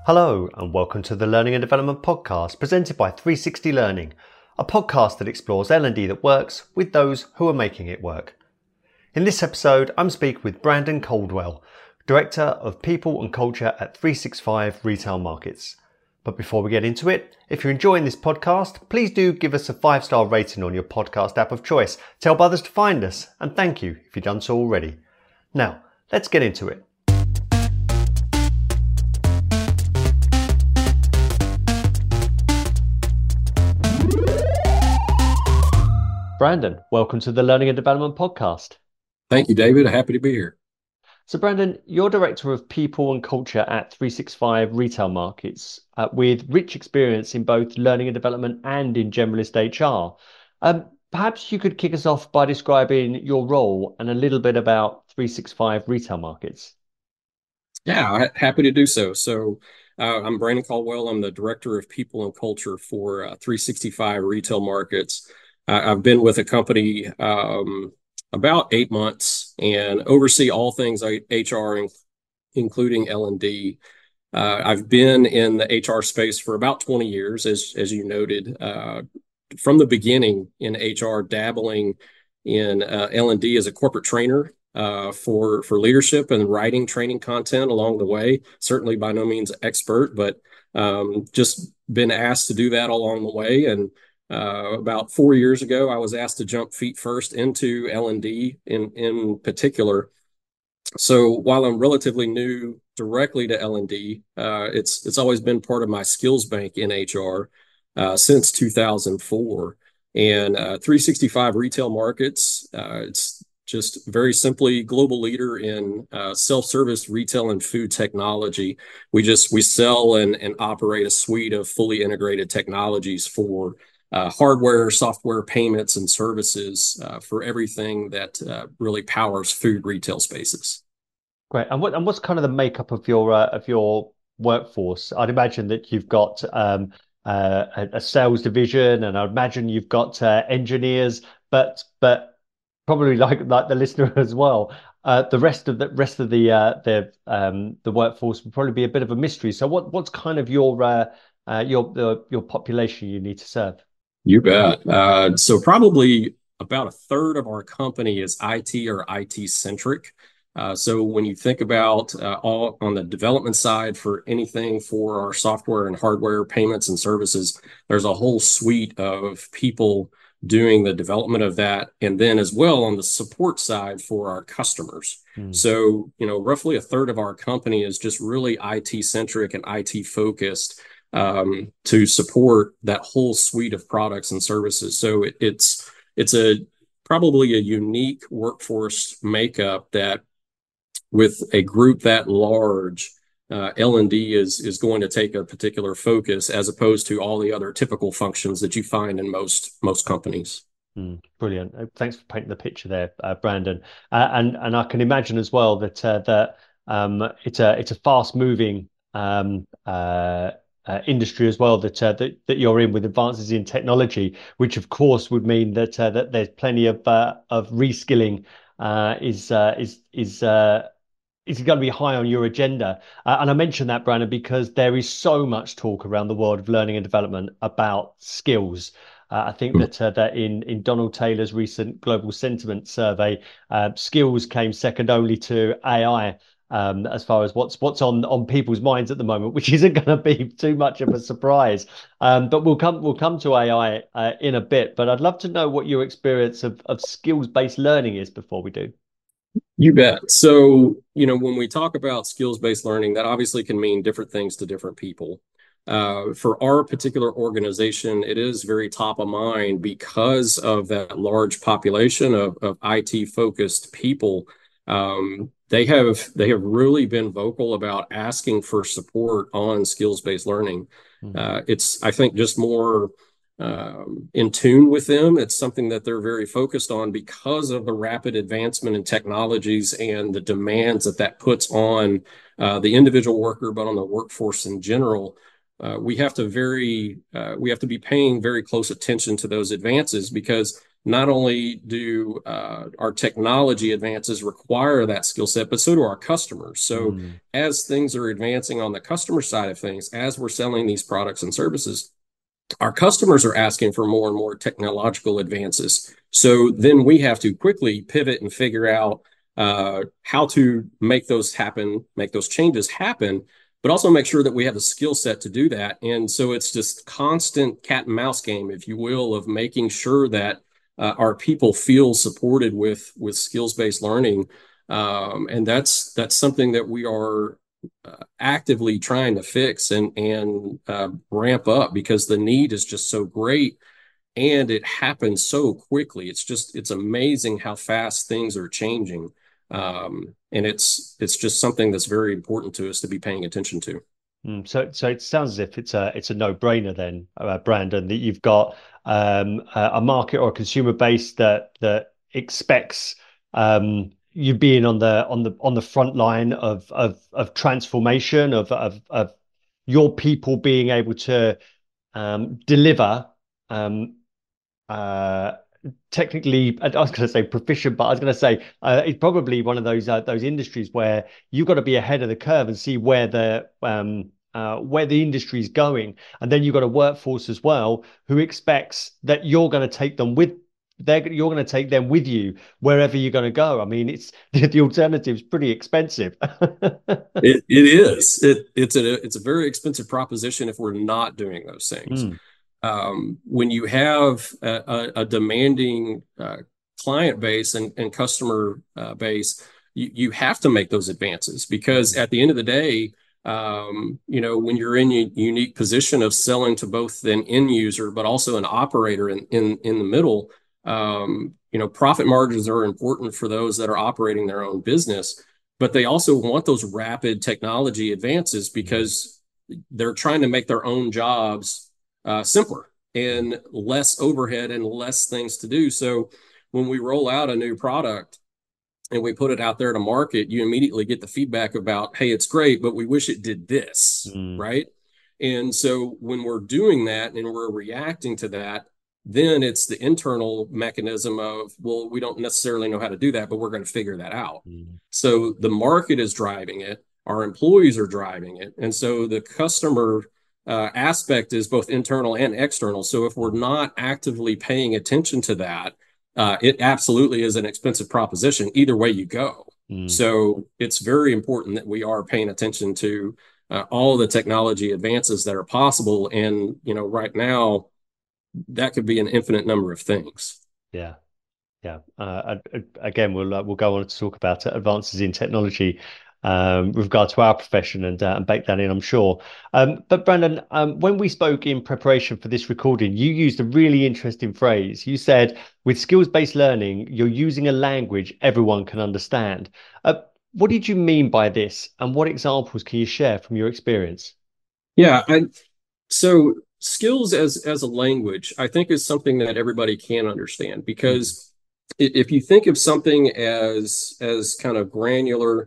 Hello and welcome to the Learning and Development Podcast presented by 360 Learning, a podcast that explores L&D that works with those who are making it work. In this episode, I'm speaking with Brandon Caldwell, Director of People and Culture at 365 Retail Markets. But before we get into it, if you're enjoying this podcast, please do give us a 5-star rating on your podcast app of choice to help others to find us, and thank you if you've done so already. Now, let's get into it. Brandon, welcome to the Learning and Development Podcast. Thank you, David. Happy to be here. So, Brandon, you're Director of People and Culture at 365 Retail Markets with rich experience in both learning and development and in generalist HR. Perhaps you could kick us off by describing your role and a little bit about 365 Retail Markets. Yeah, happy to do so. I'm Brandon Caldwell. I'm the Director of People and Culture for 365 Retail Markets. I've been with the company about 8 months and oversee all things HR, including L&D. I've been in the HR space for about 20 years, as you noted, from the beginning in HR, dabbling in L&D as a corporate trainer for leadership and writing training content along the way. Certainly by no means expert, but just been asked to do that along the way. And about 4 years ago, I was asked to jump feet first into L&D in particular. So while I'm relatively new directly to L&D, it's always been part of my skills bank in HR since 2004. And 365 Retail Markets, it's just very simply global leader in self-service retail and food technology. We sell and operate a suite of fully integrated technologies for hardware, software, payments, and services for everything that really powers food retail spaces. Great. And what's kind of the makeup of your workforce? I'd imagine that you've got a sales division, and I'd imagine you've got engineers, but probably like the listener as well. The rest of the workforce would probably be a bit of a mystery. So what's kind of your population you need to serve? You bet. So probably about a third of our company is IT or IT centric. So when you think about all on the development side for anything for our software and hardware payments and services, there's a whole suite of people doing the development of that. And then as well on the support side for our customers. So, roughly a third of our company is just really IT centric and IT focused to support that whole suite of products and services. So it's probably a unique workforce makeup that with a group that large, L&D is going to take a particular focus as opposed to all the other typical functions that you find in most companies. Brilliant. Thanks for painting the picture there, Brandon. And I can imagine as well that it's a fast moving industry as well that you're in with advances in technology, which of course would mean that there's plenty of reskilling is going to be high on your agenda. And I mentioned that, Brandon, because there is so much talk around the world of learning and development about skills. I think that in Donald Taylor's recent Global Sentiment Survey, skills came second only to AI as far as what's on people's minds at the moment, which isn't going to be too much of a surprise. But we'll come to AI in a bit. But I'd love to know what your experience of skills-based learning is before we do. You bet. So, when we talk about skills-based learning, that obviously can mean different things to different people. For our particular organization, it is very top of mind because of that large population of IT-focused people. They have really been vocal about asking for support on skills-based learning. It's, I think, just more in tune with them. It's something that they're very focused on because of the rapid advancement in technologies and the demands that puts on the individual worker, but on the workforce in general. We have to be paying very close attention to those advances because not only do our technology advances require that skill set, but so do our customers. So Mm. as things are advancing on the customer side of things, as we're selling these products and services, our customers are asking for more and more technological advances. So then we have to quickly pivot and figure out how to make those happen, make those changes happen, but also make sure that we have the skill set to do that. And so it's just constant cat and mouse game, if you will, of making sure that our people feel supported with skills based learning, and that's something that we are actively trying to fix and ramp up because the need is just so great and it happens so quickly. It's amazing how fast things are changing, and it's just something that's very important to us to be paying attention to. So it sounds as if it's a no-brainer then, Brandon, that you've got a market or a consumer base that expects you being on the front line of transformation of your people being able to deliver um, uh, technically, I was going to say proficient, but I was going to say it's probably one of those industries where you've got to be ahead of the curve and see where the industry is going, and then you've got a workforce as well who expects that you're going to take them with. You're going to take them with you wherever you're going to go. I mean, it's the alternative is pretty expensive. It is. It's a very expensive proposition if we're not doing those things. Mm, When you have a demanding client base and customer base, you have to make those advances because mm, at the end of the day, when you're in a unique position of selling to both an end user but also an operator in the middle, profit margins are important for those that are operating their own business, but they also want those rapid technology advances mm, because they're trying to make their own jobs simpler mm, and less overhead and less things to do. So when we roll out a new product and we put it out there to market, you immediately get the feedback about, hey, it's great, but we wish it did this, mm, right? And so when we're doing that and we're reacting to that, then it's the internal mechanism of, well, we don't necessarily know how to do that, but we're going to figure that out. mm. So the market is driving it, our employees are driving it. And so the customer aspect is both internal and external. So if we're not actively paying attention to that, it absolutely is an expensive proposition either way you go. Mm. So it's very important that we are paying attention to all the technology advances that are possible. And, right now, that could be an infinite number of things. Yeah. Yeah. Again, we'll go on to talk about advances in technology with regard to our profession and bake that in, I'm sure. But Brandon, when we spoke in preparation for this recording, you used a really interesting phrase. You said, with skills-based learning, you're using a language everyone can understand. What did you mean by this, and what examples can you share from your experience? Yeah. So skills as a language, I think is something that everybody can understand Mm, because if you think of something as kind of granular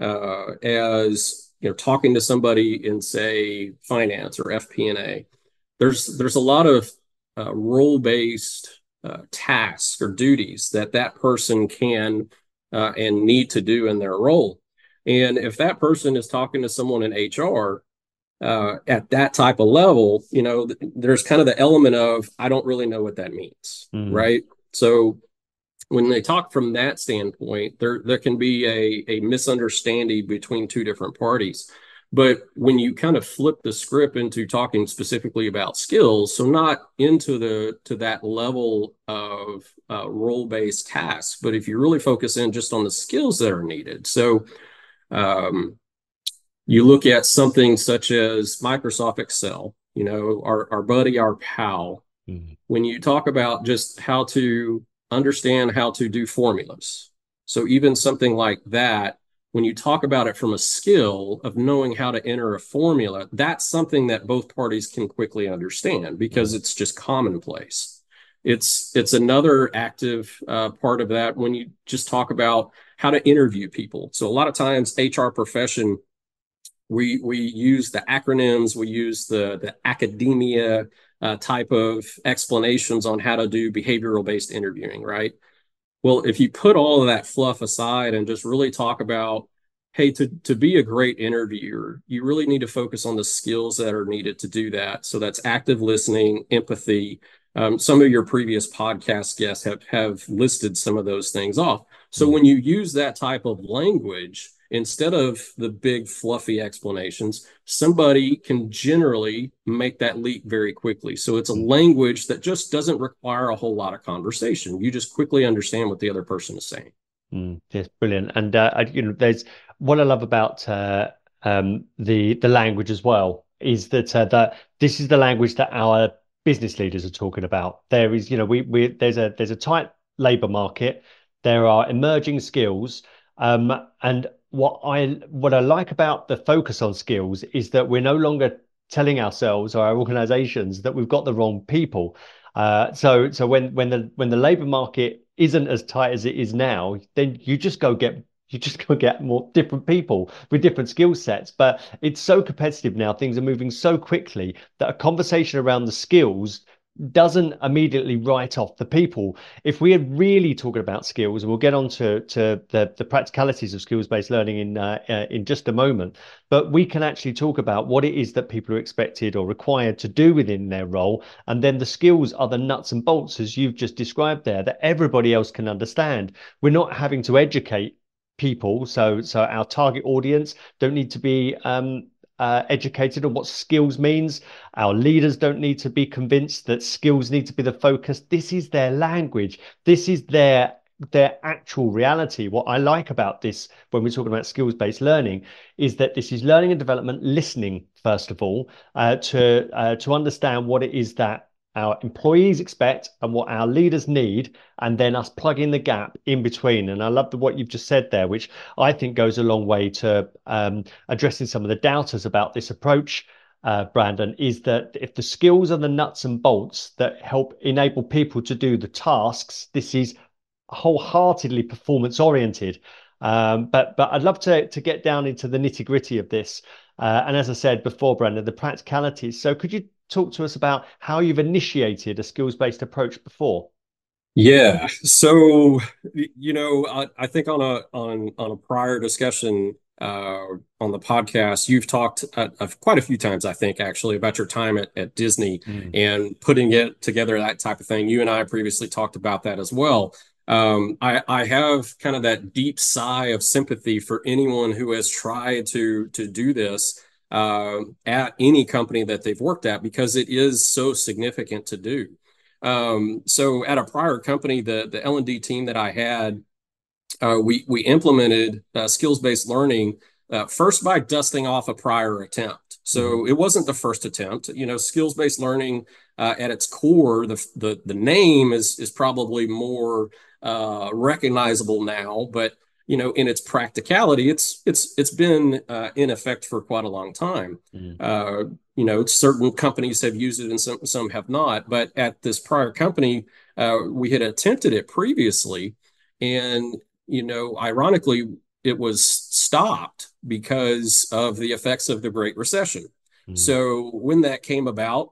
as talking to somebody in say finance or FP&A, there's a lot of role based tasks or duties that person can and need to do in their role. And if that person is talking to someone in HR at that type of level, there's kind of the element of I don't really know what that means, mm, right? So when they talk from that standpoint, there can be a misunderstanding between two different parties. But when you kind of flip the script into talking specifically about skills, so not into the to that level of role-based tasks, but if you really focus in just on the skills that are needed. So um, you look at something such as Microsoft Excel, our buddy, our pal, mm, when you talk about just how to understand how to do formulas. So even something like that, when you talk about it from a skill of knowing how to enter a formula, that's something that both parties can quickly understand because mm, it's just commonplace. It's another active part of that when you just talk about how to interview people. So a lot of times HR profession we use the acronyms, we use the academia type of explanations on how to do behavioral based interviewing, right? Well, if you put all of that fluff aside and just really talk about, hey, to be a great interviewer, you really need to focus on the skills that are needed to do that. So that's active listening, empathy. Some of your previous podcast guests have listed some of those things off. So Mm. when you use that type of language, instead of the big fluffy explanations, somebody can generally make that leap very quickly. So it's a Mm. language that just doesn't require a whole lot of conversation. You just quickly understand what the other person is saying. Yes, brilliant. And there's what I love about the language as well is that this is the language that our business leaders are talking about. There is, we there's a tight labor market. There are emerging skills, and what I like about the focus on skills is that we're no longer telling ourselves or our organizations that we've got the wrong people. So when the labor market isn't as tight as it is now, then you just go get more different people with different skill sets. But it's so competitive now; things are moving so quickly that a conversation around the skills doesn't immediately write off the people. If we are really talking about skills, and we'll get on to the practicalities of skills-based learning in just a moment, but we can actually talk about what it is that people are expected or required to do within their role, and then the skills are the nuts and bolts, as you've just described there, that everybody else can understand. We're not having to educate people, so our target audience don't need to be educated on what skills means. Our leaders don't need to be convinced that skills need to be the focus. This is their language. This is their actual reality. What I like about this when we're talking about skills-based learning is that this is learning and development, listening first of all, to understand what it is that our employees expect and what our leaders need, and then us plugging the gap in between. And I love what you've just said there, which I think goes a long way to addressing some of the doubters about this approach. Brandon, is that if the skills are the nuts and bolts that help enable people to do the tasks, this is wholeheartedly performance oriented. But I'd love to get down into the nitty gritty of this. And as I said before, Brandon, the practicalities. So could you talk to us about how you've initiated a skills-based approach before? Yeah. So, I think on a prior discussion on the podcast, you've talked quite a few times, I think, actually, about your time at Disney Mm. and putting it together, that type of thing. You and I previously talked about that as well. I have kind of that deep sigh of sympathy for anyone who has tried to do this at any company that they've worked at because it is so significant to do. So at a prior company, the L&D team that I had, we implemented skills-based learning first by dusting off a prior attempt. Mhm. So it wasn't the first attempt. Skills-based learning at its core, the name is probably more recognizable now, but in its practicality, it's been in effect for quite a long time. Mm. Certain companies have used it and some have not. But at this prior company, we had attempted it previously, and ironically, it was stopped because of the effects of the Great Recession. Mm. So when that came about,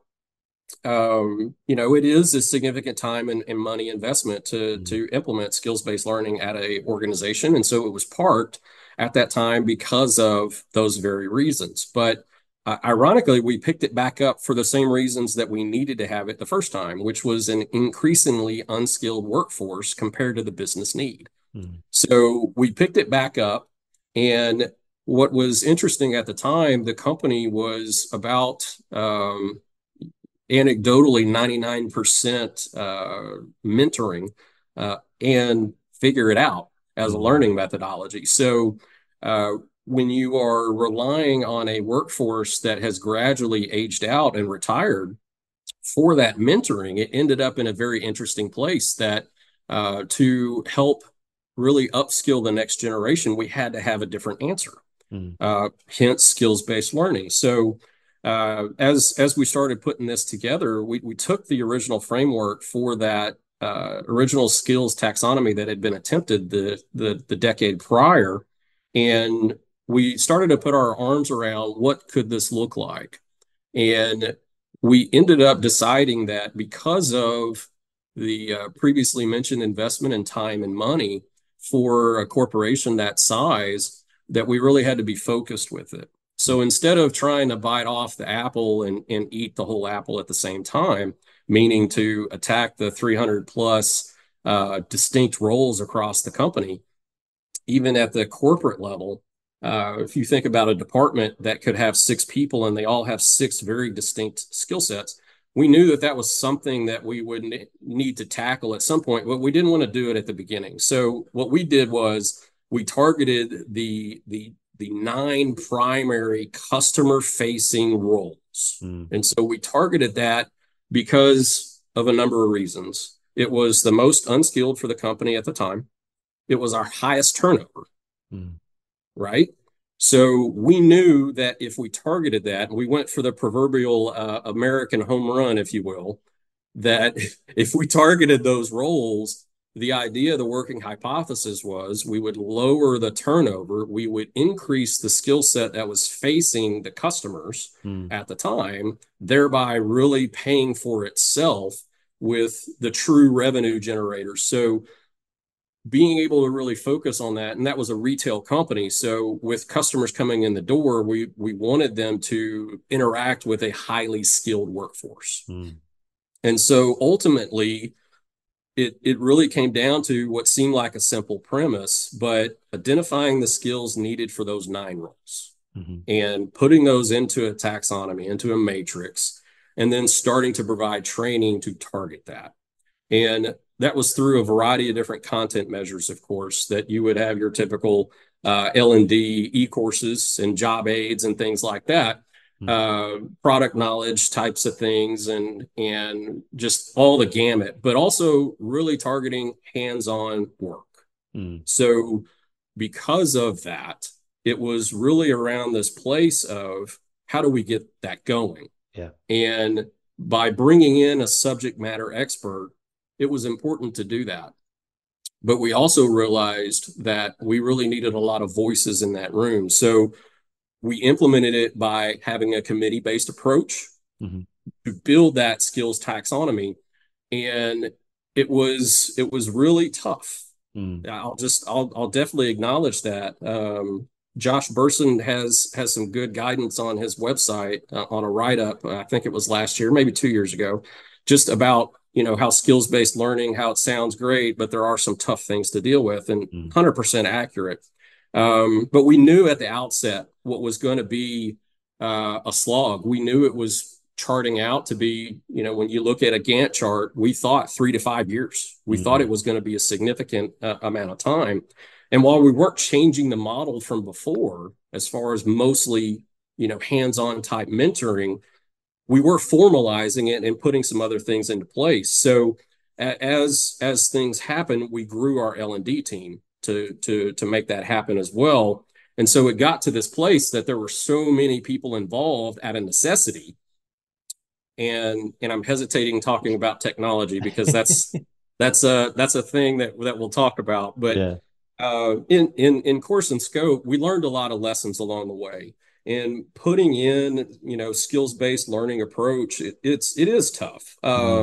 it is a significant time and money investment to Mm. to implement skills-based learning at a organization, and so it was parked at that time because of those very reasons. But ironically, we picked it back up for the same reasons that we needed to have it the first time, which was an increasingly unskilled workforce compared to the business need. Mm. So we picked it back up, and what was interesting at the time, the company was about anecdotally 99% mentoring and figure it out as a Mm. learning methodology. So when you are relying on a workforce that has gradually aged out and retired for that mentoring, it ended up in a very interesting place that to help really upskill the next generation, we had to have a different answer. Mm. Hence skills-based learning. So as we started putting this together, we took the original framework for that original skills taxonomy that had been attempted the decade prior, and we started to put our arms around what could this look like. And we ended up deciding that because of the previously mentioned investment in time and money for a corporation that size, that we really had to be focused with it. So instead of trying to bite off the apple and eat the whole apple at the same time, meaning to attack the 300 plus distinct roles across the company, even at the corporate level, if you think about a department that could have 6 people and they all have 6 very distinct skill sets, we knew that that was something that we would need to tackle at some point, but we didn't want to do it at the beginning. So what we did was we targeted the 9 primary customer facing roles. And so we targeted that because of a number of reasons. It was the most unskilled for the company at the time. It was our highest turnover, right? So we knew that if we targeted that, we went for the proverbial American home run, if you will, that if we targeted those roles, the idea, the working hypothesis was we would lower the turnover, we would increase the skill set that was facing the customers at the time, thereby really paying for itself with the true revenue generators. So being able to really focus on that, and that was a retail company. So with customers coming in the door, we wanted them to interact with a highly skilled workforce. And so ultimately, it really came down to what seemed like a simple premise, but identifying the skills needed for those 9 roles and putting those into a taxonomy, into a matrix, and then starting to provide training to target that. And that was through a variety of different content measures, of course, that you would have your typical L&D e-courses and job aids and things like that, product knowledge types of things, and just all the gamut, but also really targeting hands-on work. So because of that, it was really around this place of how do we get that going? And by bringing in a subject matter expert, it was important to do that. But we also realized that we really needed a lot of voices in that room. So we implemented it by having a committee-based approach to build that skills taxonomy. And it was really tough. I'll definitely acknowledge that. Josh Bersin has some good guidance on his website on a write-up. I think it was last year, maybe 2 years ago, just about how skills-based learning, how it sounds great, but there are some tough things to deal with, and 100% accurate. But we knew at the outset what was going to be a slog. We knew it was charting out to be, when you look at a Gantt chart, we thought 3 to 5 years. We thought it was going to be a significant amount of time. And while we weren't changing the model from before, as far as mostly, hands-on type mentoring, we were formalizing it and putting some other things into place. So as things happen, we grew our L&D team to make that happen as well. And so it got to this place that there were so many people involved at a necessity. And I'm hesitating talking about technology because that's a thing that we'll talk about. But in course and scope, we learned a lot of lessons along the way. And putting in, skills-based learning approach, it is tough.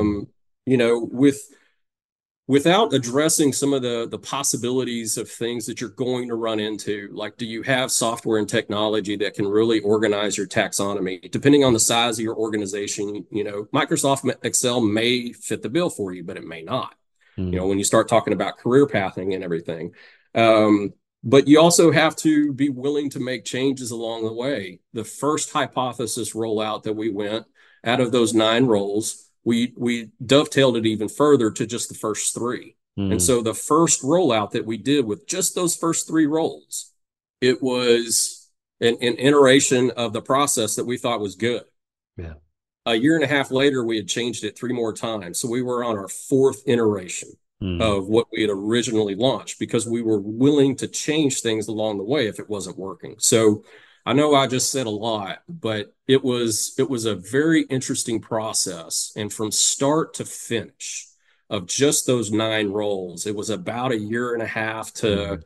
Without addressing some of the possibilities of things that you're going to run into, like, do you have software and technology that can really organize your taxonomy? Depending on the size of your organization, Microsoft Excel may fit the bill for you, but it may not. When you start talking about career pathing and everything. But you also have to be willing to make changes along the way. The first hypothesis rollout that we went out of those 9 roles, we dovetailed it even further to just the first 3. And so the first rollout that we did with just those first 3 roles, it was an iteration of the process that we thought was good. A year and a half later, we had changed it 3 more times. So we were on our 4th iteration of what we had originally launched, because we were willing to change things along the way if it wasn't working. So I know I just said a lot, but it was a very interesting process. And from start to finish of just those 9 roles, it was about a year and a half to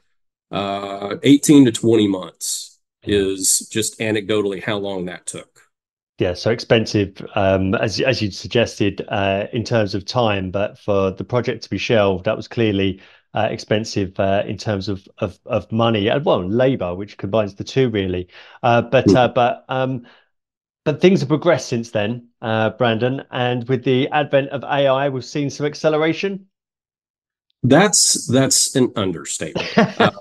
18 to 20 months is just anecdotally how long that took. Yeah, so expensive, as you suggested, in terms of time, but for the project to be shelved, that was clearly expensive in terms of money and well, labor, which combines the two really. Uh, but uh, Mhm. but um, but things have progressed since then, Brandon, and with the advent of AI, we've seen some acceleration. That's an understatement.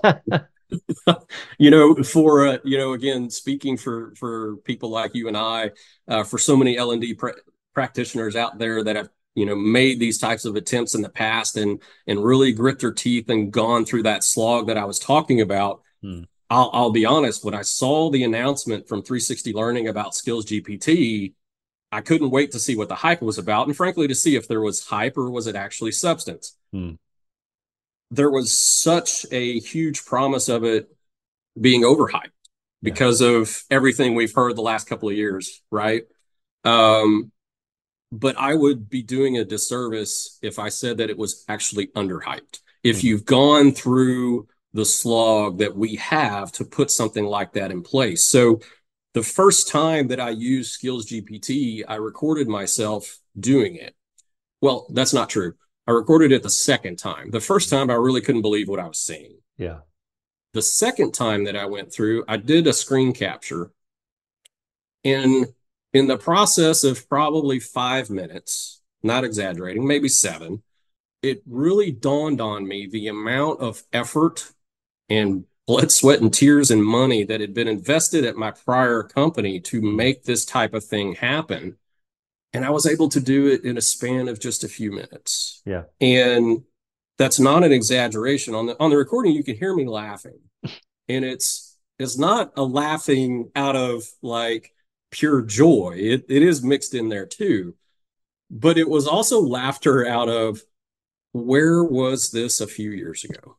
For again, speaking for people like you and I, for so many L&D practitioners out there that have made these types of attempts in the past and really grit their teeth and gone through that slog that I was talking about. Hmm. I'll be honest, when I saw the announcement from 360 Learning about Skills GPT, I couldn't wait to see what the hype was about, and frankly, to see if there was hype or was it actually substance. Hmm. There was such a huge promise of it being overhyped Yeah. because of everything we've heard the last couple of years, right? Um, but I would be doing a disservice if I said that it was actually underhyped. If Hmm. you've gone through the slog that we have to put something like that in place. So the first time that I used Skills GPT, I recorded myself doing it. Well, that's not true. I recorded it the second time. The first time, I really couldn't believe what I was seeing. Yeah. The second time that I went through, I did a screen capture. And in the process of probably 5 minutes, not exaggerating, maybe seven, it really dawned on me the amount of effort and blood, sweat, and tears and money that had been invested at my prior company to Hmm. make this type of thing happen. And I was able to do it in a span of just a few minutes. Yeah. And that's not an exaggeration. On the recording, you can hear me laughing. And it's not a laughing out of like pure joy. It is mixed in there too. But it was also laughter out of where was this a few years ago?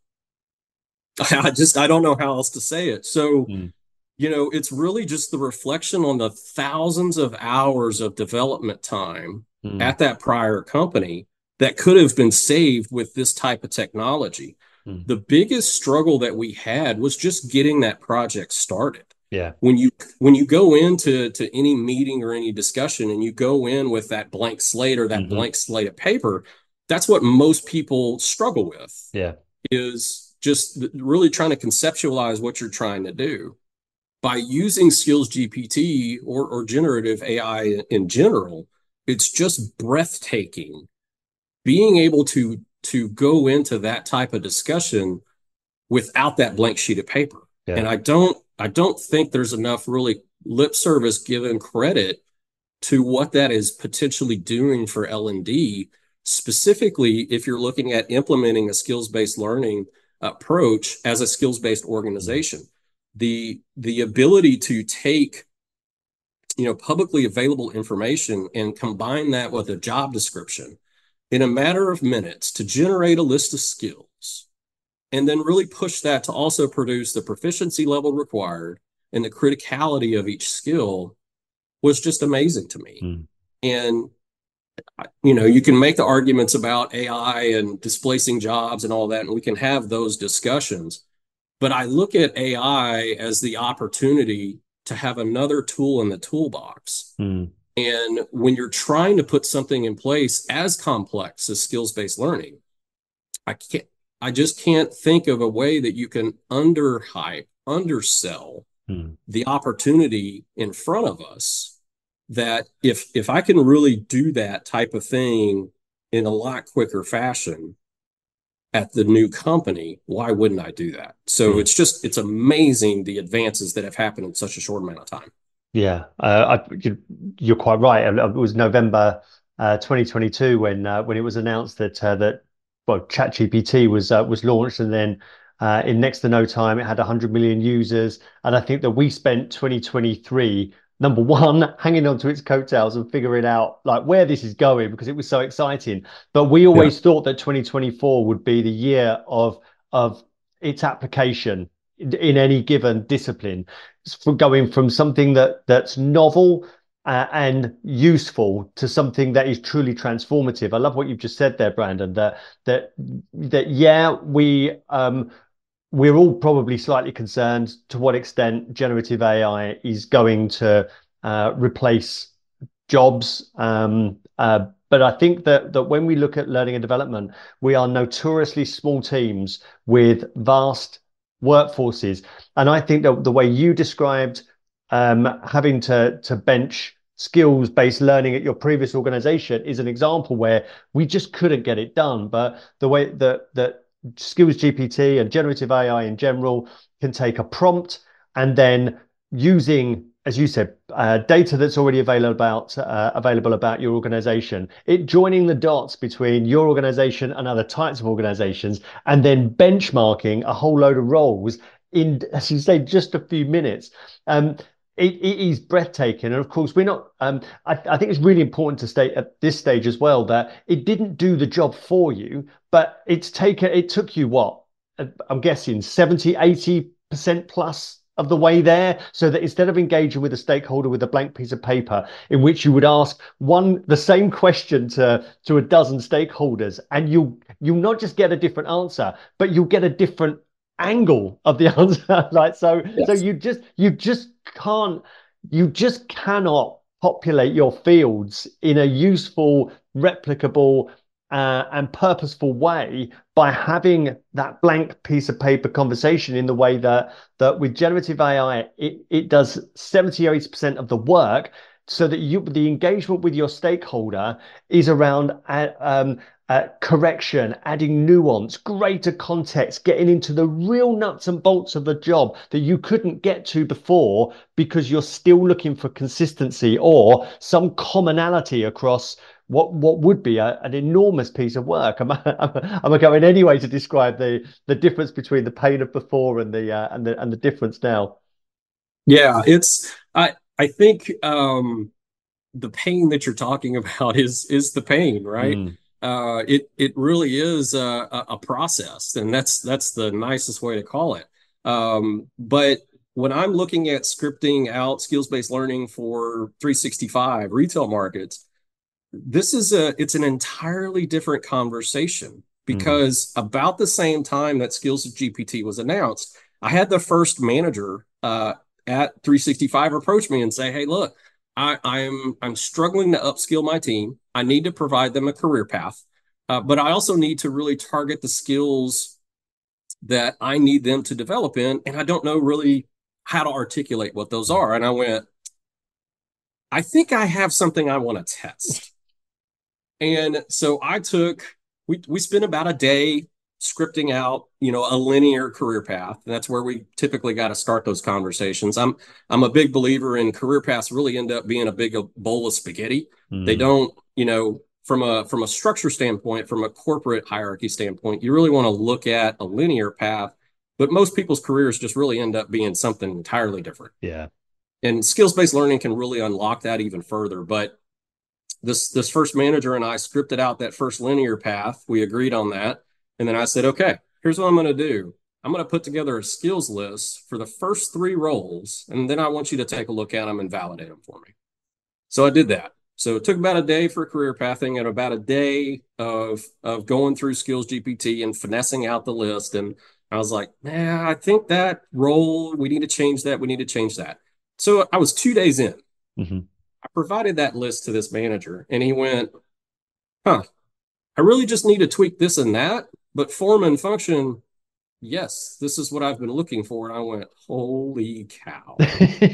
I don't know how else to say it. So Hmm. it's really just the reflection on the thousands of hours of development time Hmm. at that prior company that could have been saved with this type of technology. Hmm. The biggest struggle that we had was just getting that project started. Yeah. When you go into any meeting or any discussion and you go in with that blank slate or that Hmm. blank slate of paper, that's what most people struggle with Yeah. is just really trying to conceptualize what you're trying to do by using Skills GPT or generative AI in general. It's just breathtaking being able to go into that type of discussion without that blank sheet of paper. Yeah. And I don't think there's enough really lip service given credit to what that is potentially doing for L&D, specifically if you're looking at implementing a skills-based learning approach as a skills-based Hmm. organization. The ability to take publicly available information and combine that with a job description in a matter of minutes to generate a list of skills and then really push that to also produce the proficiency level required and the criticality of each skill was just amazing to me. Hmm. And you can make the arguments about AI and displacing jobs and all that, and we can have those discussions. But I look at AI as the opportunity to have another tool in the toolbox. Hmm. And when you're trying to put something in place as complex as skills-based learning, I can't I just can't think of a way that you can underhype, undersell Hmm. the opportunity in front of us that if I can really do that type of thing in a lot quicker fashion at the new company, why wouldn't I do that? So Hmm. it's amazing the advances that have happened in such a short amount of time. Yeah, you're quite right. It was November 2022 when it was announced that well, ChatGPT was launched, and then in next to no time it had 100 million users. And I think that we spent 2023 number one hanging on to its coattails and figuring out like where this is going because it was so exciting. But we Yeah. always thought that 2024 would be the year of its application in any given discipline for going from something that's novel and useful to something that is truly transformative. I love what you've just said there, Brandon. That yeah, we're all probably slightly concerned to what extent generative AI is going to replace jobs. But I think that when we look at learning and development, we are notoriously small teams with vast workforces. And I think that the way you described having to bench skills-based learning at your previous organization is an example where we just couldn't get it done. But the way that Skills GPT and generative AI in general can take a prompt and then using, as you said, data that's already available about your organization, it joining the dots between your organization and other types of organizations, and then benchmarking a whole load of roles in, as you say, just a few minutes. It is breathtaking. And of course, we're not, I think it's really important to state at this stage as well that it didn't do the job for you, but it took you what? I'm guessing 70, 80% plus of the way there, so that instead of engaging with a stakeholder with a blank piece of paper in which you would ask the same question to a dozen stakeholders, and you'll not just get a different answer, but you'll get a different angle of the answer. Like so Yes. you just cannot populate your fields in a useful, replicable, and purposeful way by having that blank piece of paper conversation in the way that with generative AI, it does 70 or 80% of the work, so that the engagement with your stakeholder is around correction, adding nuance, greater context, getting into the real nuts and bolts of the job that you couldn't get to before because you're still looking for consistency or some commonality across what would be an enormous piece of work. I'm going anyway to describe the difference between the pain of before and the difference now. Yeah, I think the pain that you're talking about is the pain, right? Mm, It really is a process, and that's the nicest way to call it. But when I'm looking at scripting out skills-based learning for 365 retail markets, it's an entirely different conversation, mm, because about the same time that Skills GPT was announced, I had the first manager at 365 approach me and say, "Hey, look, I'm struggling to upskill my team. I need to provide them a career path, but I also need to really target the skills that I need them to develop in, and I don't know really how to articulate what those mm. are." And I went, "I think I have something I want to test." And so we spent about a day scripting out, a linear career path. And that's where we typically got to start those conversations. I'm a big believer in career paths really end up being a big bowl of spaghetti. They Mm. don't, from a structure standpoint, from a corporate hierarchy standpoint, you really want to look at a linear path, but most people's careers just really end up being something entirely different. Yeah. And skills-based learning can really unlock that even further. But this first manager and I scripted out that first linear path. We agreed on that. And then I said, "Okay, here's what I'm going to do. I'm going to put together a skills list for the first three roles, and then I want you to take a look at them and validate them for me." So I did that. So it took about a day for career pathing and about a day of going through Skills GPT and finessing out the list. And I was like, "Nah, I think that role, we need to change that. We need to change that." So I was 2 days in. Hmm. I provided that list to this manager, and he went, "Huh, I really just need to tweak this and that, but form and function, yes, this is what I've been looking for." And I went, "Holy cow."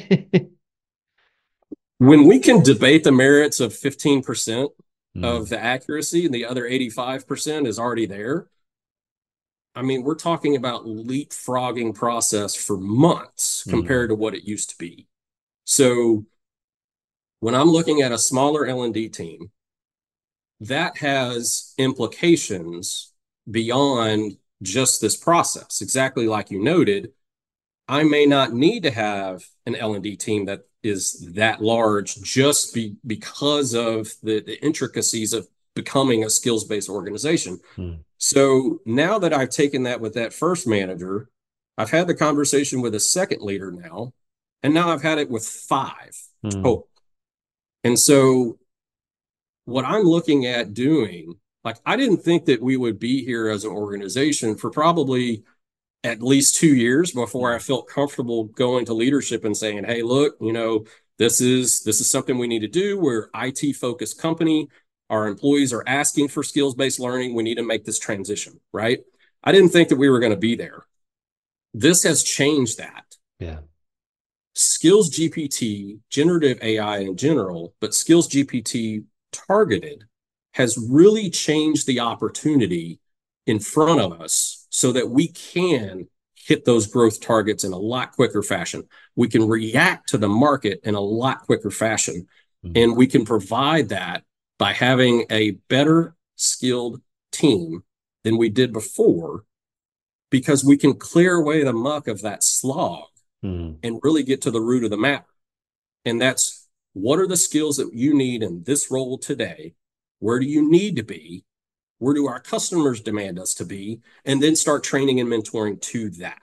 When we can debate the merits of 15% of Mm, the accuracy and the other 85% is already there, I mean, we're talking about leapfrogging process for months mm, compared to what it used to be. So when I'm looking at a smaller L&D team, that has implications beyond just this process. Exactly like you noted, I may not need to have an L&D team that is that large just because of the intricacies of becoming a skills-based organization. mm, So now that I've taken that with that first manager, I've had the conversation with a second leader now, and now I've had it with five mm. total. And so what I'm looking at doing, like, I didn't think that we would be here as an organization for probably at least 2 years before I felt comfortable going to leadership and saying, "Hey, look, This is something we need to do. We're IT focused company. Our employees are asking for skills based learning. We need to make this transition, right? I didn't think that we were going to be there. This has changed that. Yeah. Skills GPT, generative AI in general, but Skills GPT targeted has really changed the opportunity in front of us so that we can hit those growth targets in a lot quicker fashion. We can react to the market in a lot quicker fashion. Mm. And we can provide that by having a better skilled team than we did before, because we can clear away the muck of that slog and really get to the root of the matter. And that's, what are the skills that you need in this role today? Where do you need to be? Where do our customers demand us to be? And then start training and mentoring to that.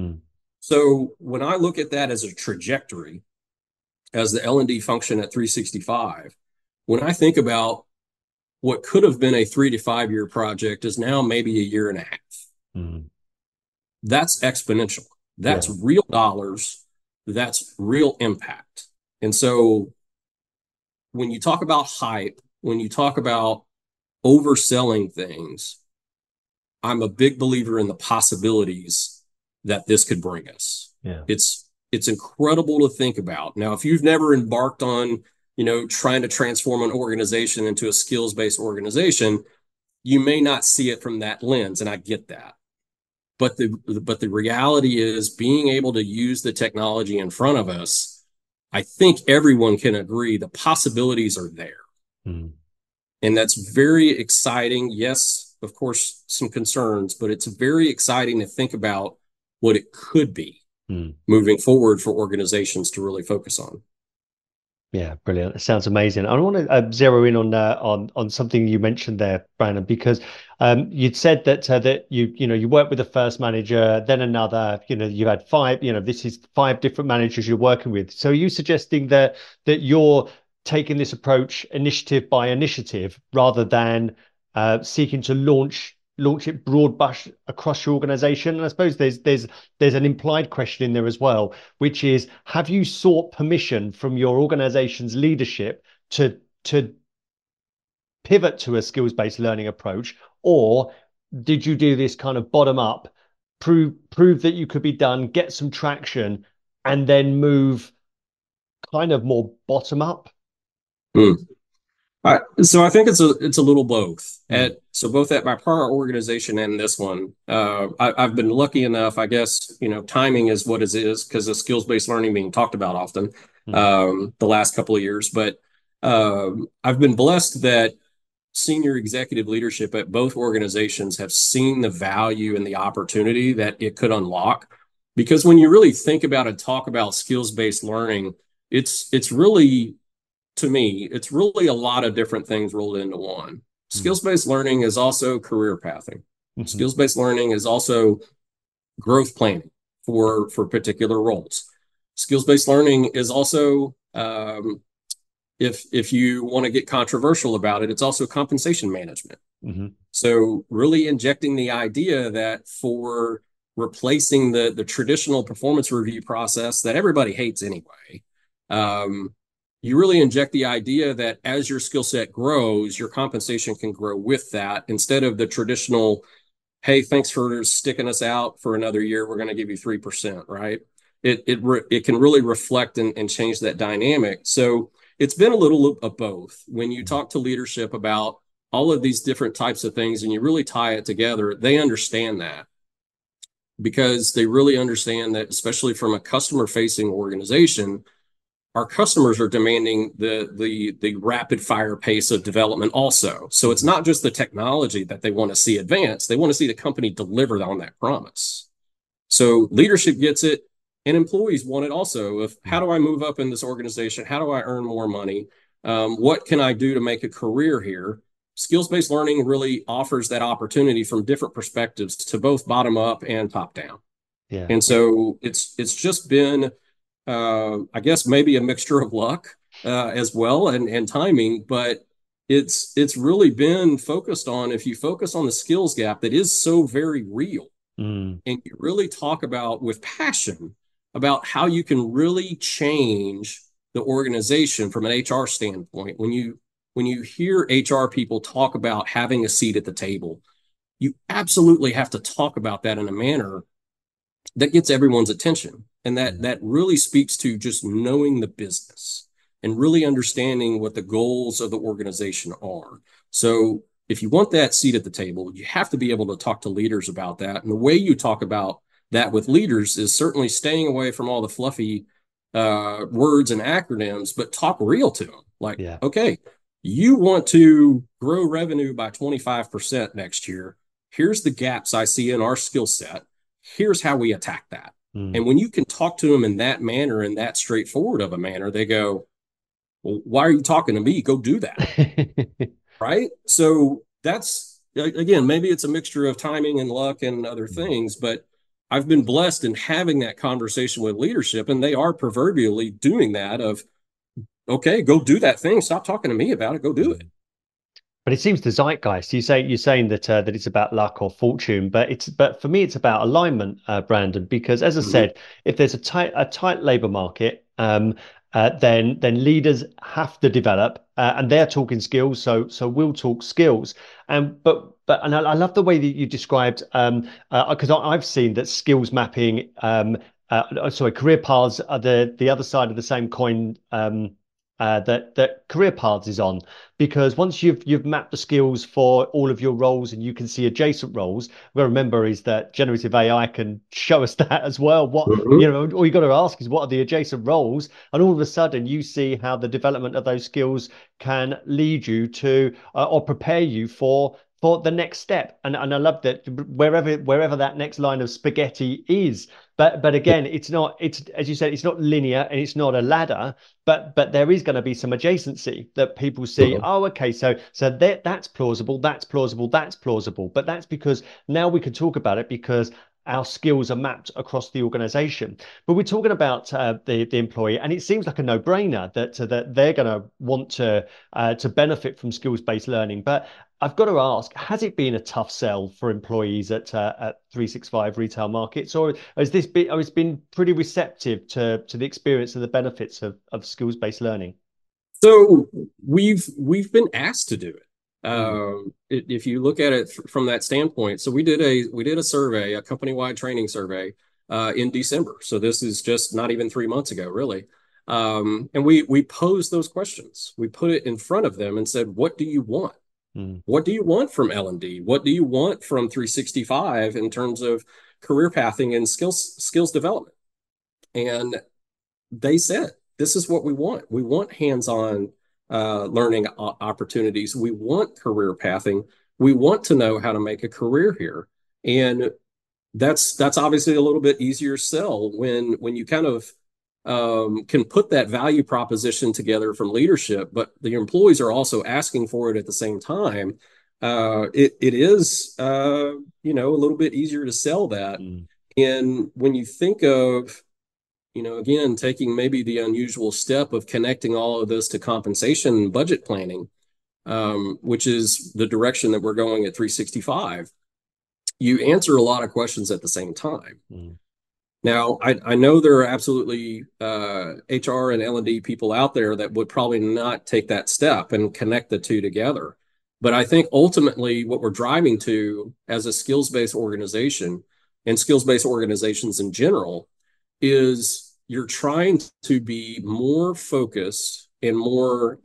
So when I look at that as a trajectory, as the L&D function at 365, when I think about what could have been a 3 to 5 year project is now maybe a year and a half. That's exponential. That's real dollars. That's real impact. And so when you talk about hype, when you talk about overselling things, I'm a big believer in the possibilities that this could bring us. Yeah. It's incredible to think about. Now, if you've never embarked on, trying to transform an organization into a skills-based organization, you may not see it from that lens, and I get that. But the reality is, being able to use the technology in front of us, I think everyone can agree the possibilities are there. And that's very exciting. Yes, of course, some concerns, but it's very exciting to think about what it could be moving forward for organizations to really focus on. Yeah, brilliant. It sounds amazing. I want to zero in on something you mentioned there, Brandon, because you'd said that you worked with the first manager, then another. You had five. This is five different managers you're working with. So are you suggesting that you're taking this approach initiative by initiative rather than seeking to launch it broad brush across your organization? And I suppose there's an implied question in there as well, which is, have you sought permission from your organization's leadership to pivot to a skills-based learning approach, or did you do this kind of bottom up, prove that you could be done, get some traction, and then move kind of more bottom up? So I think it's a little both. So both at my prior organization and this one, I've been lucky enough, I guess, timing is what it is because of skills-based learning being talked about often the last couple of years. But I've been blessed that senior executive leadership at both organizations have seen the value and the opportunity that it could unlock. Because when you really think about and talk about skills-based learning, it's really, to me, it's really a lot of different things rolled into one. Skills-based learning is also career pathing. Skills-based learning is also growth planning for particular roles. Skills-based learning is also, if you want to get controversial about it, it's also compensation management. So really injecting the idea that for replacing the traditional performance review process that everybody hates anyway, you really inject the idea that as your skill set grows, your compensation can grow with that, instead of the traditional, hey, thanks for sticking us out for another year, we're going to give you 3%, right? It can really reflect and change that dynamic. So it's been a little of both. When you talk to leadership about all of these different types of things and you really tie it together, they understand that, because they really understand that, especially from a customer-facing organization, our customers are demanding the rapid fire pace of development also. So it's not just the technology that they want to see advance. They want to see the company deliver on that promise. So leadership gets it, and employees want it also. Of how do I move up in this organization? How do I earn more money? What can I do to make a career here? Skills-based learning really offers that opportunity from different perspectives to both bottom up and top down. Yeah. And so it's just been, I guess, maybe a mixture of luck as well and timing, but it's really been focused on, if you focus on the skills gap that is so very real, and you really talk about with passion about how you can really change the organization from an HR standpoint, when you hear HR people talk about having a seat at the table, you absolutely have to talk about that in a manner that gets everyone's attention. And that really speaks to just knowing the business and really understanding what the goals of the organization are. So if you want that seat at the table, you have to be able to talk to leaders about that. And the way you talk about that with leaders is certainly staying away from all the fluffy words and acronyms, but talk real to them. Like, Yeah. okay, you want to grow revenue by 25% next year. Here's the gaps I see in our skill set. Here's how we attack that. And Mm. when you can talk to them in that manner, in that straightforward of a manner, they go, well, why are you talking to me? Go do that. Right. So that's, again, maybe it's a mixture of timing and luck and other things, but I've been blessed in having that conversation with leadership, and they are proverbially doing that of, okay, go do that thing. Stop talking to me about it. Go do it. Mm. But it seems the zeitgeist. You're saying that that it's about luck or fortune, but for me it's about alignment, Brandon. Because as I Mm-hmm. said, if there's a tight labor market, then leaders have to develop, and they're talking skills. So we'll talk skills. And I love the way that you described, because I've seen that skills mapping, sorry, career paths are the other side of the same coin. That career paths is on, because once you've mapped the skills for all of your roles and you can see adjacent roles, what I remember is that generative AI can show us that as well. Mm-hmm. All you got to ask is what are the adjacent roles, and all of a sudden you see how the development of those skills can lead you to or prepare you for the next step. And I love that wherever that next line of spaghetti is. But again, it's as you said, it's not linear and it's not a ladder, but there is going to be some adjacency that people see. Mm-hmm. Oh, okay, so that's plausible, that's plausible, that's plausible. But that's because now we can talk about it because our skills are mapped across the organization. But we're talking about the employee, and it seems like a no-brainer that they're going to want to benefit from skills-based learning. But I've got to ask, has it been a tough sell for employees at 365 Retail Markets, or has been pretty receptive to the experience and the benefits of skills-based learning? So we've been asked to do it. Mm. If you look at it from that standpoint, so we did a survey, a company-wide training survey, in December. So this is just not even 3 months ago, really. And we posed those questions. We put it in front of them and said, "What do you want? Mm. What do you want from L&D? What do you want from 365 in terms of career pathing and skills development?" And they said, this is what we want. We want hands-on learning opportunities. We want career pathing. We want to know how to make a career here. And that's obviously a little bit easier sell when you kind of can put that value proposition together from leadership, but the employees are also asking for it at the same time. It is a little bit easier to sell that. Mm. And when you think of, again, taking maybe the unusual step of connecting all of this to compensation and budget planning, which is the direction that we're going at 365, you answer a lot of questions at the same time. Mm. Now, I know there are absolutely HR and L&D people out there that would probably not take that step and connect the two together. But I think ultimately what we're driving to as a skills-based organization and skills-based organizations in general is you're trying to be more focused and more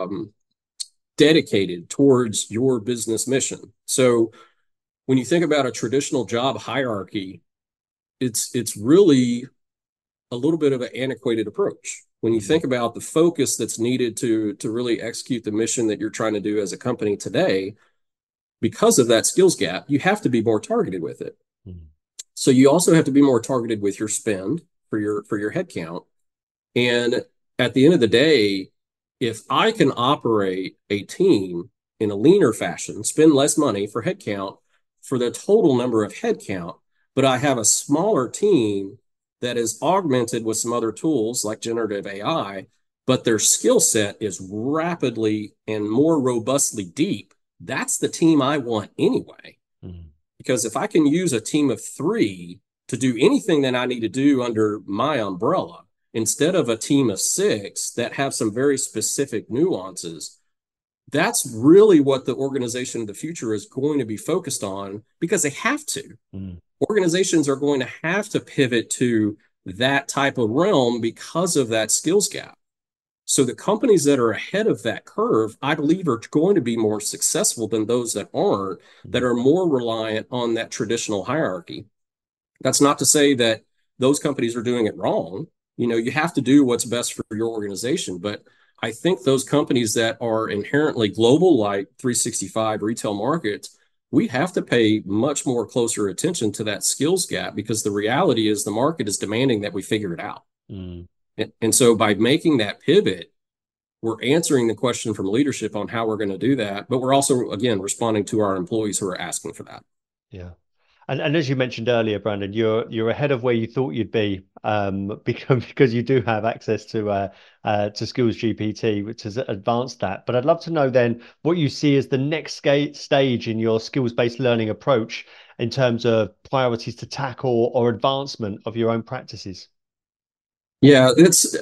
dedicated towards your business mission. So when you think about a traditional job hierarchy, it's really a little bit of an antiquated approach. When you Mm. think about the focus that's needed to really execute the mission that you're trying to do as a company today, because of that skills gap, you have to be more targeted with it. Mm. So you also have to be more targeted with your spend for your headcount. And at the end of the day, if I can operate a team in a leaner fashion, spend less money for headcount for the total number of headcount, but I have a smaller team that is augmented with some other tools like generative AI, but their skill set is rapidly and more robustly deep, that's the team I want anyway. Mm. Because if I can use a team of three to do anything that I need to do under my umbrella, instead of a team of 6 that have some very specific nuances. That's really what the organization of the future is going to be focused on, because they have to. Mm. Organizations are going to have to pivot to that type of realm because of that skills gap. So the companies that are ahead of that curve, I believe, are going to be more successful than those that aren't, that Mm. are more reliant on that traditional hierarchy. That's not to say that those companies are doing it wrong. You have to do what's best for your organization. But I think those companies that are inherently global, like 365 retail markets, we have to pay much more closer attention to that skills gap, because the reality is the market is demanding that we figure it out. Mm. And so by making that pivot, we're answering the question from leadership on how we're going to do that. But we're also, again, responding to our employees who are asking for that. Yeah. And as you mentioned earlier, Brandon, you're ahead of where you thought you'd be, because you do have access to Skills GPT, which has advanced that. But I'd love to know then what you see as the next stage in your skills-based learning approach in terms of priorities to tackle or advancement of your own practices. Yeah, it's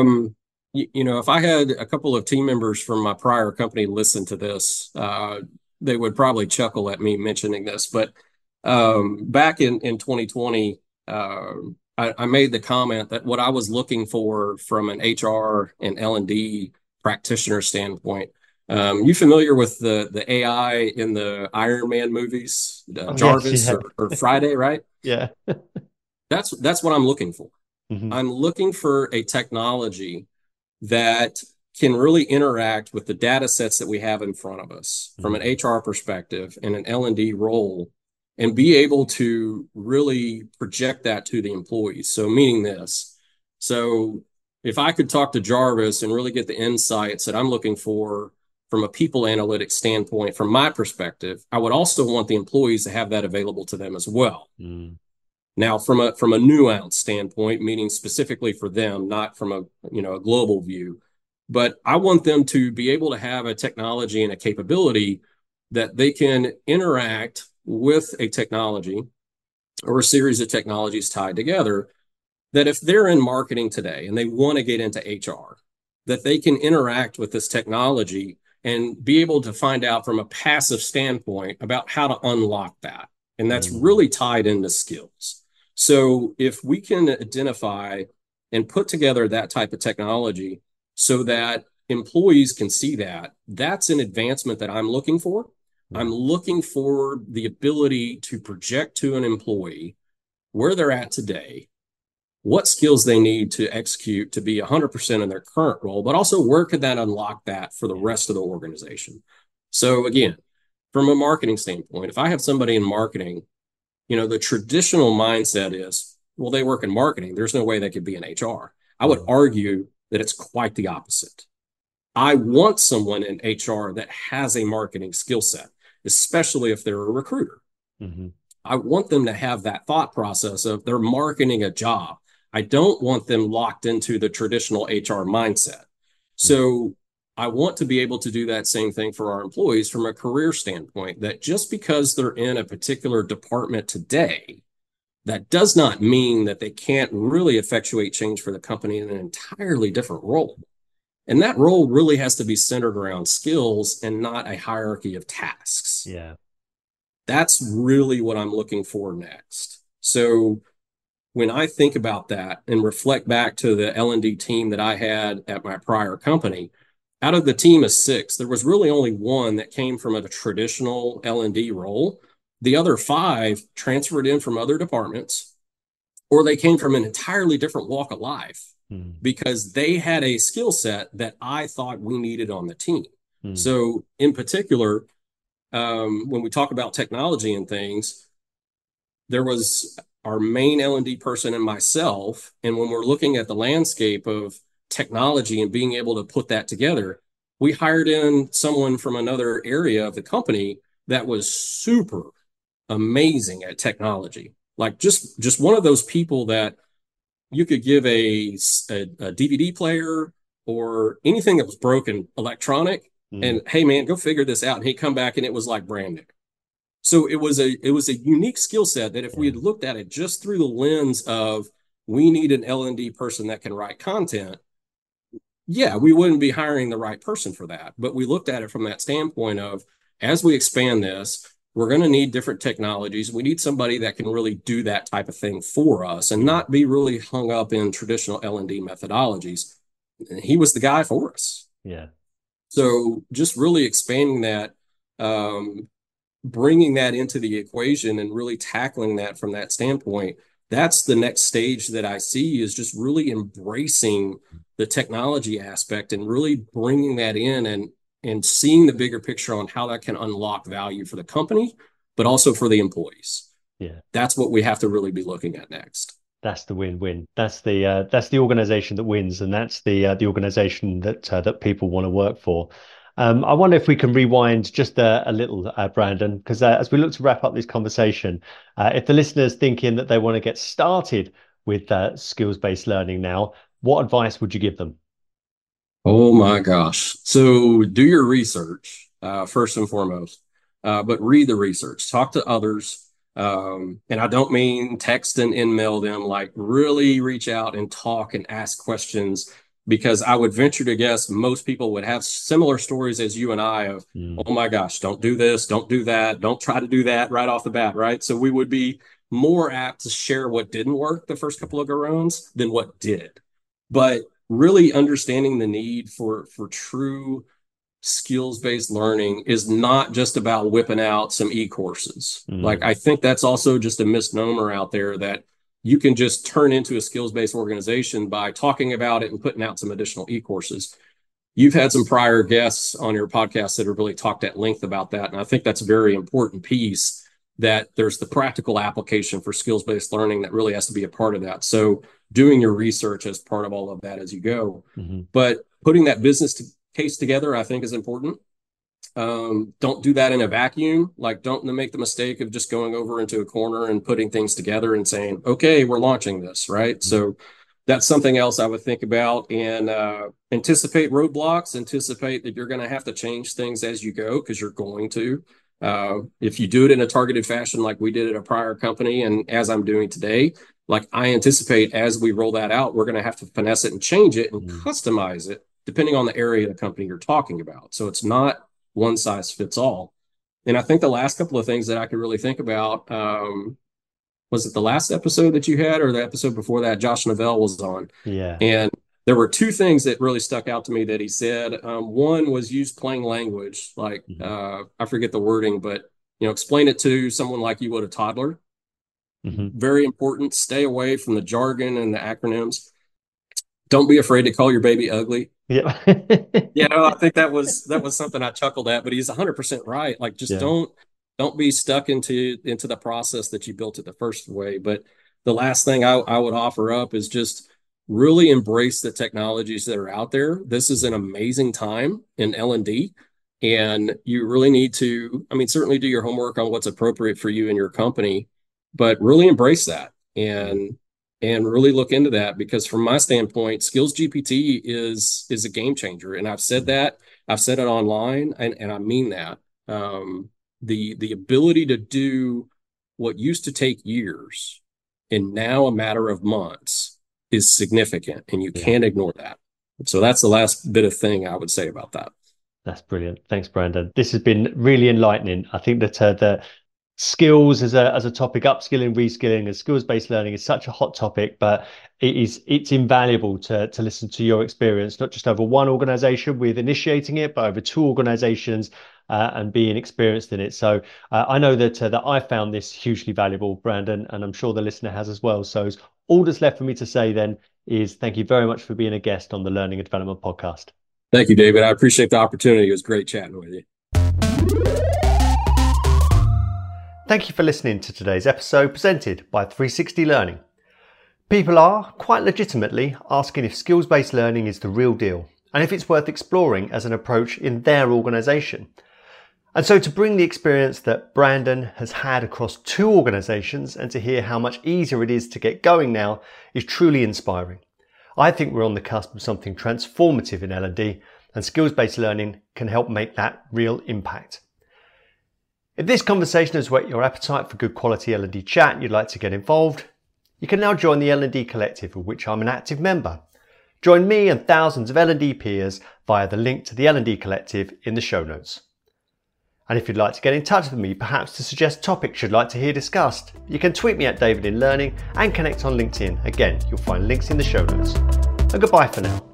if I had a couple of team members from my prior company listen to this, they would probably chuckle at me mentioning this. But back in 2020, I made the comment that what I was looking for from an HR and L&D practitioner standpoint. You familiar with the AI in the Iron Man movies, Oh yes, Jarvis yeah, or Friday, right? yeah. That's what I'm looking for. Hmm. I'm looking for a technology that can really interact with the data sets that we have in front of us from an Hmm. HR perspective and an L&D role, and be able to really project that to the employees. So meaning this, so if I could talk to Jarvis and really get the insights that I'm looking for from a people analytics standpoint, from my perspective, I would also want the employees to have that available to them as well. Mm. Now, from a nuance standpoint, meaning specifically for them, not from a global view, but I want them to be able to have a technology and a capability that they can interact with a technology or a series of technologies tied together. That if they're in marketing today and they want to get into HR, that they can interact with this technology and be able to find out from a passive standpoint about how to unlock that. And that's Mm. really tied into skills. So if we can identify and put together that type of technology so that employees can see that, that's an advancement that I'm looking for. I'm Mm. looking for the ability to project to an employee where they're at today, what skills they need to execute to be 100% in their current role, but also where could that unlock that for the Yeah. rest of the organization. So again, from a marketing standpoint, if I have somebody in marketing, the traditional mindset is, well, they work in marketing, there's no way they could be in HR. I would Mm. argue that it's quite the opposite. I want someone in HR that has a marketing skill set, especially if they're a recruiter. Hmm. I want them to have that thought process of they're marketing a job. I don't want them locked into the traditional HR mindset. So I want to be able to do that same thing for our employees from a career standpoint, that just because they're in a particular department today, that does not mean that they can't really effectuate change for the company in an entirely different role. And that role really has to be centered around skills and not a hierarchy of tasks. Yeah. That's really what I'm looking for next. So when I think about that and reflect back to the L&D team that I had at my prior company, out of the team of 6, there was really only one that came from a traditional L&D role. The other 5 transferred in from other departments, or they came from an entirely different walk of life Mm. because they had a skill set that I thought we needed on the team. Mm. So in particular, when we talk about technology and things, there was our main L&D person and myself. And when we're looking at the landscape of technology and being able to put that together, we hired in someone from another area of the company that was super amazing at technology. Like just one of those people that you could give a DVD player or anything that was broken electronic, Mm. and hey man, go figure this out. And he'd come back and it was like brand new. So it was a unique skill set that if we Yeah. had looked at it just through the lens of we need an L&D person that can write content, yeah, we wouldn't be hiring the right person for that. But we looked at it from that standpoint of, as we expand this, we're going to need different technologies. We need somebody that can really do that type of thing for us and not be really hung up in traditional L&D methodologies. He was the guy for us. Yeah. So just really expanding that, bringing that into the equation and really tackling that from that standpoint, that's the next stage that I see, is just really embracing the technology aspect and really bringing that in and seeing the bigger picture on how that can unlock value for the company, but also for the employees. Yeah. That's what we have to really be looking at next. That's the win-win. That's the organization that wins, and that's the organization that people want to work for. I wonder if we can rewind just a little, Brandon, because as we look to wrap up this conversation, if the listener's thinking that they want to get started with skills-based learning now, what advice would you give them? Oh my gosh. So do your research, first and foremost, but read the research, talk to others. And I don't mean text and email them, like really reach out and talk and ask questions, because I would venture to guess most people would have similar stories as you and I of, oh my gosh, don't do this, don't do that, don't try to do that right off the bat, right? So we would be more apt to share what didn't work the first couple of go-rounds than what did. But really understanding the need for true skills-based learning is not just about whipping out some e-courses. Like, I think that's also just a misnomer out there, that you can just turn into a skills-based organization by talking about it and putting out some additional e-courses. You've had some prior guests on your podcast that have really talked at length about that. And I think that's a very important piece, that there's the practical application for skills-based learning that really has to be a part of that. So doing your research as part of all of that as you go. But putting that business case together, I think, is important. Don't do that in a vacuum. Like, don't make the mistake of just going over into a corner and putting things together and saying, okay, we're launching this, right? So that's something else I would think about. And anticipate roadblocks, anticipate that you're going to have to change things as you go, because you're going to. If you do it in a targeted fashion like we did at a prior company, and as I'm doing today, like, I anticipate as we roll that out, we're going to have to finesse it and change it and customize it depending on the area of the company you're talking about. So it's not one size fits all. And I think the last couple of things that I could really think about, was it the last episode that you had, or the episode before that? Josh Novell was on. Yeah. And there were two things that really stuck out to me that he said. One was use plain language, like, I forget the wording, but, explain it to someone like you would a toddler. Very important. Stay away from the jargon and the acronyms. Don't be afraid to call your baby ugly. Yeah. I think that was something I chuckled at, but he's 100% right. Like, just don't be stuck into the process that you built it the first way. But the last thing I would offer up is just really embrace the technologies that are out there. This is an amazing time in L&D, and you really need to, certainly do your homework on what's appropriate for you and your company, but really embrace that and really look into that, because from my standpoint, Skills GPT is a game changer. And I've said it online, and I mean that. The ability to do what used to take years in now a matter of months is significant, and you can't ignore that. So that's the last bit of thing I would say about that. That's brilliant. Thanks, Brandon. This has been really enlightening. I think that the skills as a topic, upskilling, reskilling, and skills-based learning is such a hot topic, but it's invaluable to listen to your experience, not just over one organization with initiating it, but over two organizations and being experienced in it. So I know that I found this hugely valuable, Brandon, and I'm sure the listener has as well. So all that's left for me to say then is thank you very much for being a guest on the Learning and Development Podcast. Thank you, David. I appreciate the opportunity. It was great chatting with you. Thank you for listening to today's episode presented by 360 Learning. People are, quite legitimately, asking if skills-based learning is the real deal and if it's worth exploring as an approach in their organisation. And so to bring the experience that Brandon has had across two organisations and to hear how much easier it is to get going now is truly inspiring. I think we're on the cusp of something transformative in L&D, and skills-based learning can help make that real impact. If this conversation has whet your appetite for good quality L&D chat and you'd like to get involved, you can now join the L&D Collective, of which I'm an active member. Join me and thousands of L&D peers via the link to the L&D Collective in the show notes. And if you'd like to get in touch with me, perhaps to suggest topics you'd like to hear discussed, you can tweet me at David in Learning and connect on LinkedIn. Again, you'll find links in the show notes. And goodbye for now.